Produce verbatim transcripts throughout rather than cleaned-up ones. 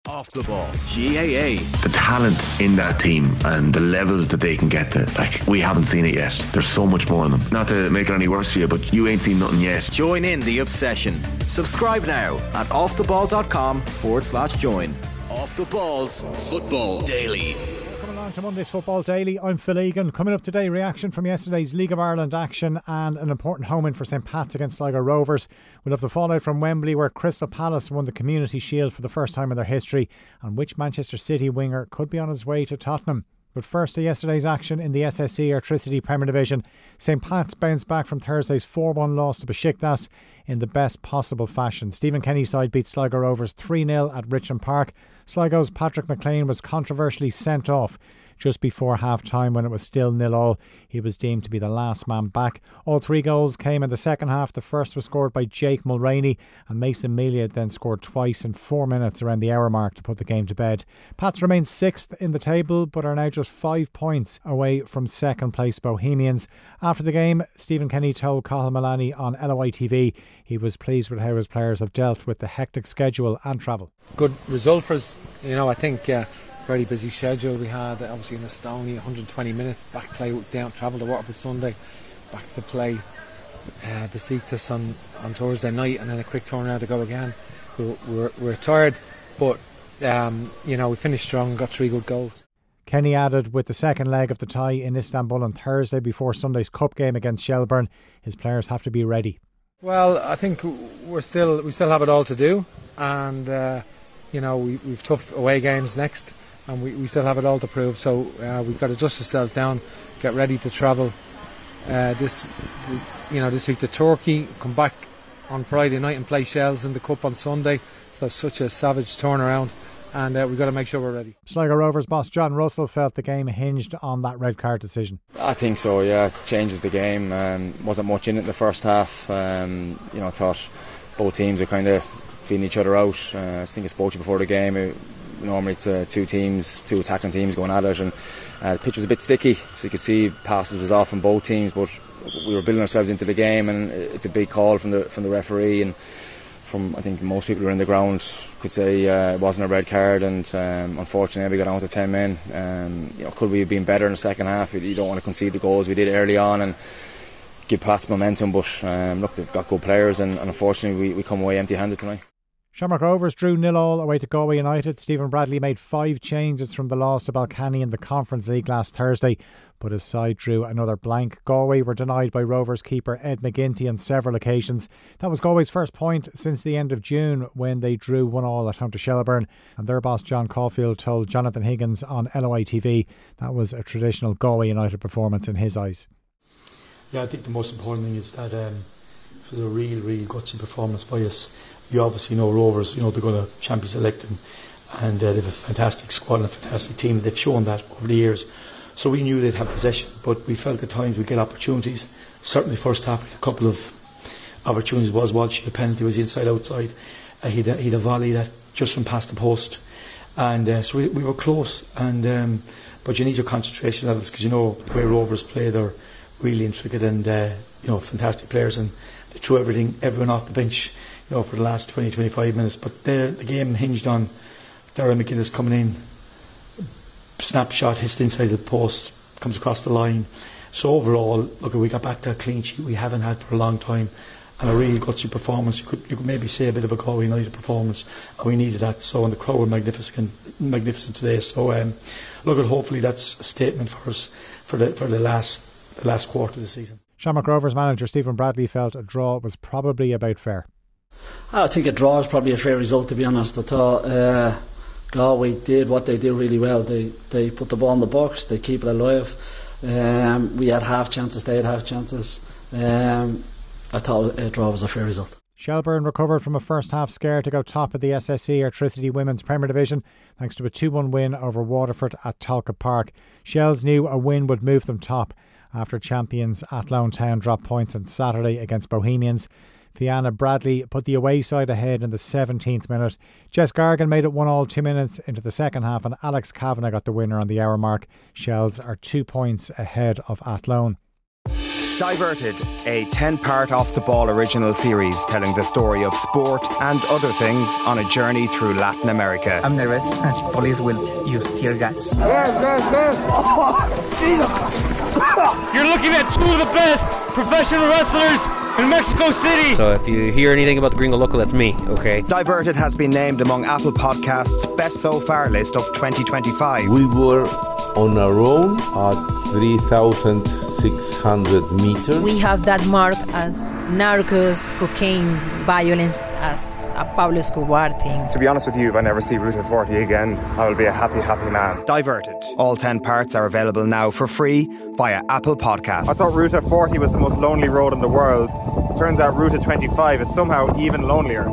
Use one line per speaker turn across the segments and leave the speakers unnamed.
Off the Ball, G A A.
The talent in that team and the levels that they can get to, like, we haven't seen it yet. There's so much more in them. Not to make it any worse for you, but you ain't seen nothing yet.
Join in the obsession. Subscribe now at offtheball.com forward slash join. Off the Ball's Football Daily.
Coming on to Monday's Football Daily, I'm Phil Egan. Coming up today, reaction from yesterday's League of Ireland action and an important home-in for St Pat's against Sligo Rovers. We'll have the fallout from Wembley, where Crystal Palace won the Community Shield for the first time in their history, and which Manchester City winger could be on his way to Tottenham. But first, to yesterday's action in the S S E Airtricity Premier Division. St Pat's bounced back from Thursday's four one loss to Besiktas in the best possible fashion. Stephen Kenny's side beat Sligo Rovers three nil at Richmond Park. Sligo's Patrick McLean was controversially sent off just before half-time when it was still nil all. He was deemed to be the last man back. All three goals came in the second half. The first was scored by Jake Mulroney, and Mason Melia then scored twice in four minutes around the hour mark to put the game to bed. Pats remain sixth in the table, but are now just five points away from second place Bohemians. After the game, Stephen Kenny told Cathal Malani on L O I T V he was pleased with how his players have dealt with the hectic schedule and travel.
Good result for us. You know, I think uh, very busy schedule we had, obviously in Estonia, one hundred twenty minutes, back play down, travel to Waterford Sunday, back to play uh, Besiktas on, on Thursday night, and then a quick turnaround to go again. We're, we're, we're tired, but um, you know, we finished strong and got three good goals.
Kenny added, with the second leg of the tie in Istanbul on Thursday before Sunday's cup game against Shelbourne, his players have to be ready.
Well, I think we're still we still have it all to do, and uh, you know, we, we've tough away games next, and we, we still have it all to prove. So uh, we've got to dust ourselves down, get ready to travel uh, this, you know, this week to Turkey, come back on Friday night and play Shells in the cup on Sunday. So such a savage turnaround, and uh, we've got to make sure we're ready.
Sligo Rovers boss John Russell felt the game hinged on that red card decision.
I think so, yeah. It changes the game. Um, wasn't much in it in the first half. Um, you know, I thought both teams are kind of feeling each other out. Uh, I think I spoke to you before the game. It, normally it's uh, two teams, two attacking teams going at it, and uh, the pitch was a bit sticky, so you could see passes was off from both teams, but we were building ourselves into the game, and it's a big call from the from the referee, and from I think most people who were in the ground could say uh, it wasn't a red card, and um, unfortunately we got down to ten men. Um, you know, could we have been better in the second half? You don't want to concede the goals we did early on and give Pats momentum, but um, look, they've got good players, and, and unfortunately we, we come away empty-handed tonight.
Shamrock Rovers drew nil all away to Galway United. Stephen Bradley made five changes from the loss to Balcany in the Conference League last Thursday, but his side drew another blank. Galway were denied by Rovers keeper Ed McGinty on several occasions. That was Galway's first point since the end of June, when they drew one all at home to Shelbourne, and their boss John Caulfield told Jonathan Higgins on L O I T V that was a traditional Galway United performance in his eyes.
Yeah, I think the most important thing is that um, it was a real, real gutsy performance by us. You obviously know Rovers, you know, they're going to champion select them, and uh, they have a fantastic squad and a fantastic team. They've shown that over the years. So we knew they'd have possession, but we felt at times we'd get opportunities. Certainly first half, we had a couple of opportunities. Was Walsh, a penalty, was inside outside. Uh, he'd, a, he'd a volley that just from past the post. And uh, so we, we were close. And um, But you need your concentration levels, because you know the way Rovers play, they're really intricate and uh, you know, fantastic players, and they threw everything, everyone off the bench, you know, for the last twenty to twenty-five minutes. But the game hinged on Darren McGuinness coming in, snapshot, hits the inside of the post, comes across the line. So overall, look, we got back to a clean sheet we haven't had for a long time, and a real gutsy performance. You could, you could maybe say a bit of a Galway United performance, and we needed that. So, and the crowd were magnificent, magnificent today. So, um, look, hopefully that's a statement for us for the for the last the last quarter of the season.
Shamrock Rovers manager Stephen Bradley felt a draw was probably about fair.
I think a draw is probably a fair result, to be honest. I thought uh, Galway did what they do really well. They they put the ball in the box, they keep it alive. Um, we had half chances, they had half chances. Um, I thought a draw was a fair result.
Shelbourne recovered from a first half scare to go top of the S S E Airtricity Women's Premier Division thanks to a two one win over Waterford at Talca Park. Shells knew a win would move them top after champions Athlone Town dropped points on Saturday against Bohemians. Fianna Bradley put the away side ahead in the seventeenth minute. Jess Gargan made it one all two minutes into the second half, and Alex Kavanagh got the winner on the hour mark. Shells are two points ahead of Athlone.
Diverted, a ten-part off-the-ball original series telling the story of sport and other things on a journey through Latin America.
I'm nervous. Police will use tear gas.
Yes, yes, yes. Oh, Jesus!
You're looking at two of the best professional wrestlers in Mexico City.
So if you hear anything about the Gringo Loco, that's me, okay?
Diverted has been named among Apple Podcasts' Best So Far list of twenty twenty-five.
We were on our own at three thousand six hundred meters.
We have that mark as narcos, cocaine, violence, as a Pablo Escobar thing.
To be honest with you, if I never see Ruta forty again, I will be a happy, happy man.
Diverted. All ten parts are available now for free via Apple Podcasts.
I thought Ruta forty was the most lonely road in the world. Turns out Ruta twenty-five is somehow even lonelier.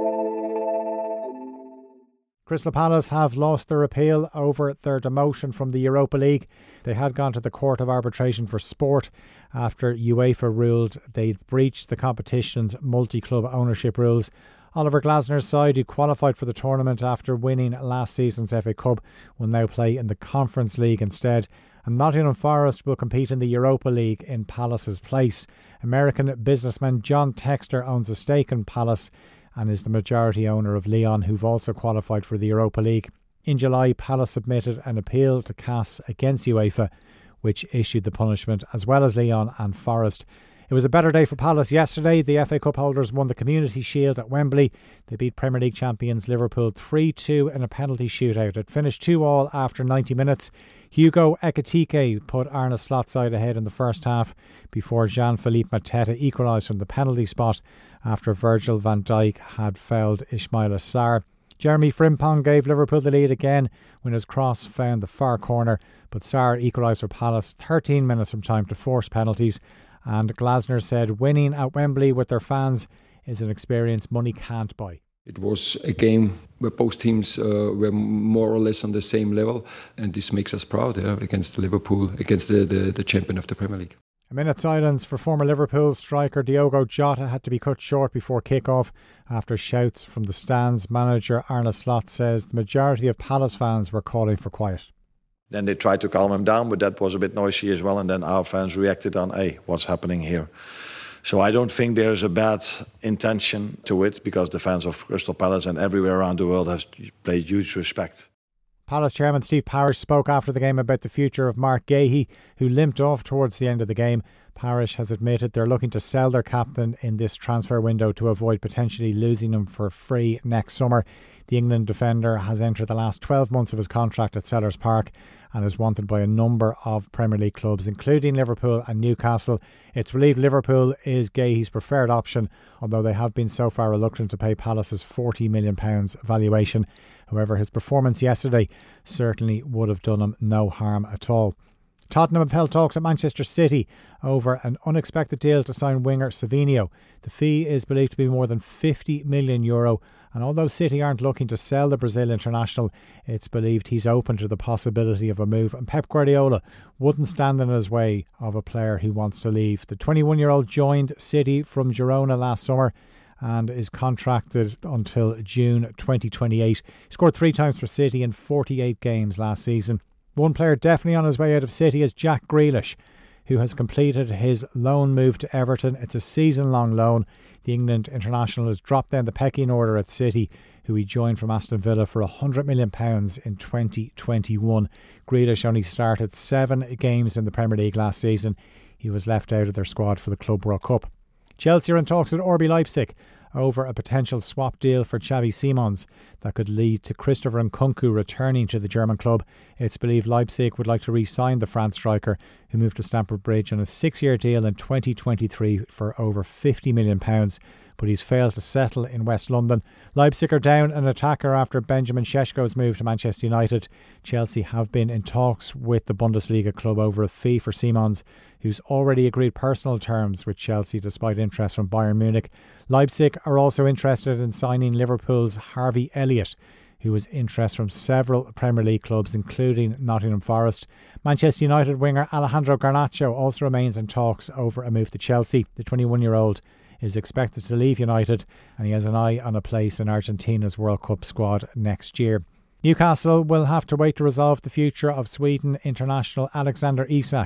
Crystal Palace have lost their appeal over their demotion from the Europa League. They had gone to the Court of Arbitration for Sport after UEFA ruled they'd breached the competition's multi-club ownership rules. Oliver Glasner's side, who qualified for the tournament after winning last season's F A Cup, will now play in the Conference League instead. And Nottingham Forest will compete in the Europa League in Palace's place. American businessman John Textor owns a stake in Palace and is the majority owner of Lyon, who've also qualified for the Europa League. In July, Palace submitted an appeal to C A S against UEFA, which issued the punishment, as well as Lyon and Forest. It was a better day for Palace yesterday. The F A Cup holders won the Community Shield at Wembley. They beat Premier League champions Liverpool three two in a penalty shootout. It finished two all after ninety minutes. Hugo Ekitike put Arne Slot's side ahead in the first half before Jean-Philippe Mateta equalised from the penalty spot after Virgil van Dijk had fouled Ismaila Sarr. Jeremy Frimpong gave Liverpool the lead again when his cross found the far corner, but Sarr equalised for Palace thirteen minutes from time to force penalties. And Glasner said winning at Wembley with their fans is an experience money can't buy.
It was a game where both teams uh, were more or less on the same level, and this makes us proud yeah, against Liverpool, against the, the, the champion of the Premier League.
A minute's silence for former Liverpool striker Diogo Jota had to be cut short before kick-off after shouts from the stands. Manager Arne Slot says the majority of Palace fans were calling for quiet.
Then they tried to calm him down, but that was a bit noisy as well. And then our fans reacted on, hey, what's happening here? So I don't think there's a bad intention to it, because the fans of Crystal Palace and everywhere around the world have played huge respect.
Palace chairman Steve Parish spoke after the game about the future of Mark Gahey, who limped off towards the end of the game. Parish has admitted they're looking to sell their captain in this transfer window to avoid potentially losing him for free next summer. The England defender has entered the last twelve months of his contract at Sellers Park and is wanted by a number of Premier League clubs, including Liverpool and Newcastle. It's believed Liverpool is Gahey's preferred option, although they have been so far reluctant to pay Palace's forty million pounds valuation. However, his performance yesterday certainly would have done him no harm at all. Tottenham have held talks at Manchester City over an unexpected deal to sign winger Savinho. The fee is believed to be more than fifty million euro, and although City aren't looking to sell the Brazil international, it's believed he's open to the possibility of a move, and Pep Guardiola wouldn't stand in his way of a player who wants to leave. The twenty-one-year-old joined City from Girona last summer and is contracted until June twenty twenty-eight. He scored three times for City in forty-eight games last season. One player definitely on his way out of City is Jack Grealish, who has completed his loan move to Everton. It's a season-long loan. The England international has dropped down the pecking order at City, who he joined from Aston Villa for one hundred million pounds in twenty twenty-one. Grealish only started seven games in the Premier League last season. He was left out of their squad for the Club World Cup. Chelsea are in talks with R B Leipzig over a potential swap deal for Xavi Simons that could lead to Christopher Nkunku returning to the German club. It's believed Leipzig would like to re-sign the France striker, who moved to Stamford Bridge on a six-year deal in twenty twenty-three for over fifty million pounds, but he's failed to settle in West London. Leipzig are down an attacker after Benjamin Šeško's move to Manchester United. Chelsea have been in talks with the Bundesliga club over a fee for Simons, who's already agreed personal terms with Chelsea despite interest from Bayern Munich. Leipzig are also interested in signing Liverpool's Harvey Elliott, who has interest from several Premier League clubs, including Nottingham Forest. Manchester United winger Alejandro Garnacho also remains in talks over a move to Chelsea. The twenty-one-year-old is expected to leave United, and he has an eye on a place in Argentina's World Cup squad next year. Newcastle will have to wait to resolve the future of Sweden international Alexander Isak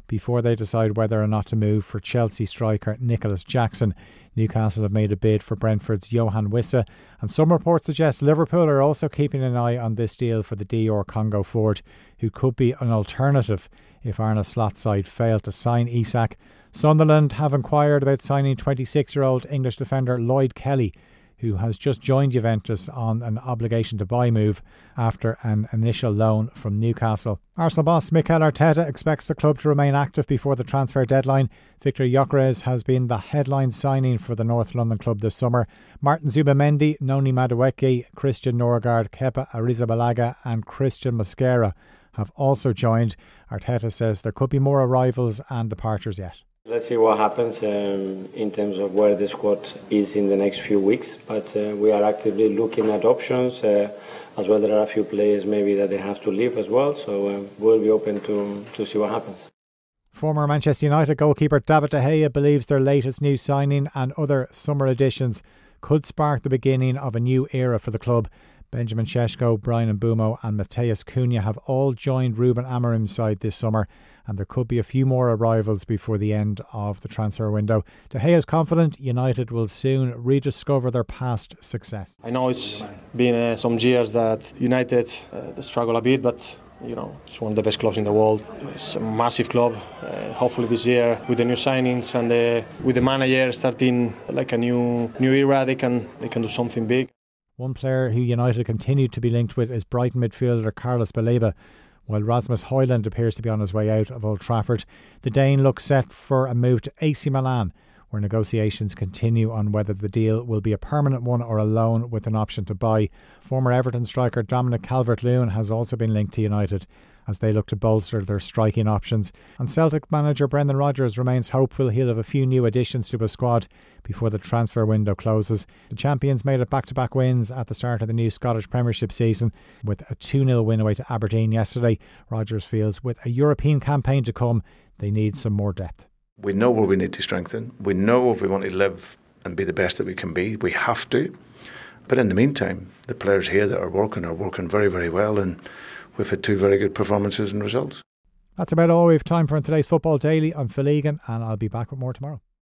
before they decide whether or not to move for Chelsea striker Nicholas Jackson. Newcastle have made a bid for Brentford's Johan Wissa, and some reports suggest Liverpool are also keeping an eye on this deal for the D R Congo forward, who could be an alternative if Arne Slot's side fail to sign Isak. Sunderland have inquired about signing twenty-six-year-old English defender Lloyd Kelly, who has just joined Juventus on an obligation to buy move after an initial loan from Newcastle. Arsenal boss Mikel Arteta expects the club to remain active before the transfer deadline. Victor Gyökeres has been the headline signing for the North London club this summer. Martin Zubimendi, Noni Madueke, Christian Norgard, Kepa Arrizabalaga and Christian Mosquera have also joined. Arteta says there could be more arrivals and departures yet.
Let's see what happens um, in terms of where the squad is in the next few weeks. But uh, we are actively looking at options. Uh, as well, there are a few players maybe that they have to leave as well. So um, we'll be open to, to see what happens.
Former Manchester United goalkeeper David De Gea believes their latest new signing and other summer additions could spark the beginning of a new era for the club. Benjamin Šeško, Brian Mbeumo and Matheus Cunha have all joined Ruben Amorim's side this summer, and there could be a few more arrivals before the end of the transfer window. De Gea is confident United will soon rediscover their past success.
I know it's been uh, some years that United uh, struggle a bit, but you know, it's one of the best clubs in the world. It's a massive club. Uh, hopefully this year, with the new signings and the, with the manager starting like a new new era, they can they can do something big.
One player who United continued to be linked with is Brighton midfielder Carlos Baleba, while Rasmus Højlund appears to be on his way out of Old Trafford. The Dane looks set for a move to A C Milan, where negotiations continue on whether the deal will be a permanent one or a loan with an option to buy. Former Everton striker Dominic Calvert-Lewin has also been linked to United as they look to bolster their striking options. And Celtic manager Brendan Rodgers remains hopeful he'll have a few new additions to his squad before the transfer window closes. The champions made it back-to-back wins at the start of the new Scottish Premiership season with a two nil win away to Aberdeen yesterday. Rodgers feels with a European campaign to come, they need some more depth.
We know where we need to strengthen. We know if we want to live and be the best that we can be, we have to. But in the meantime, the players here that are working are working very, very well, and we've had two very good performances and results.
That's about all we have time for in today's Football Daily. I'm Phil Egan, and I'll be back with more tomorrow.